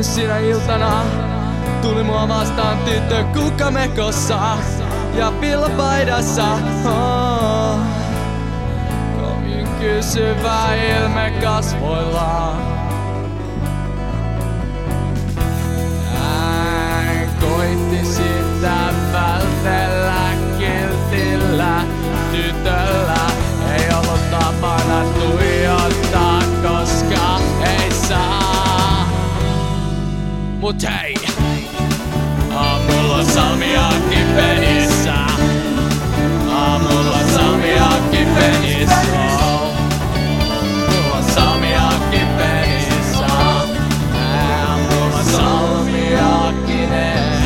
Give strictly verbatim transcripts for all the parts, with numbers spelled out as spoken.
sinä iltana tuli mua vastaan tyttö kukkamekossa ja pillapaidassa. Oh. Kovin kysyvä ilme kasvoillaan. Hän koitti sitä vältellä kiltillä tytöllä. Ei ollut tapana tuijottaa, koska ei saa. Mut hei! Aamulla salmiakki penissä. Aamulla salmiakki penissä. Mulla salmiakki penissä. Aamulla salmiakkinen.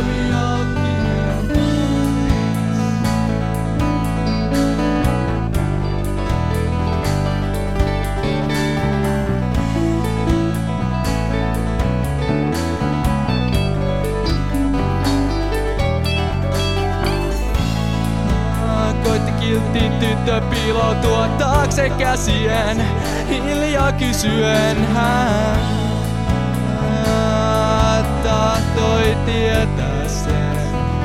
Kiltti tyttö piiloutua taakse käsien, hiljaa kysyen hän tahtoi tietää sen.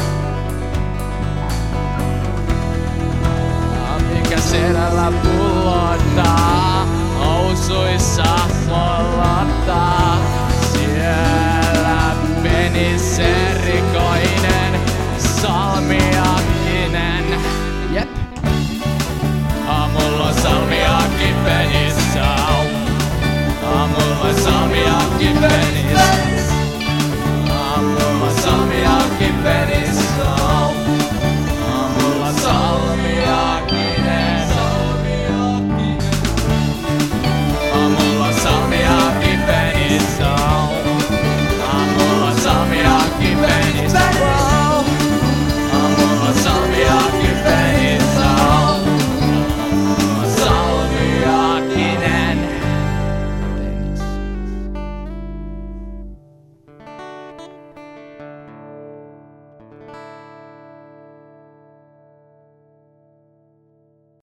Mikä sedällä pullottaa, housuissa mollottaa. Siellä penissä erikoinen salmiakkinen. Jep. Aamulla salmiakki penissä. Aamulla salmiakki penissä.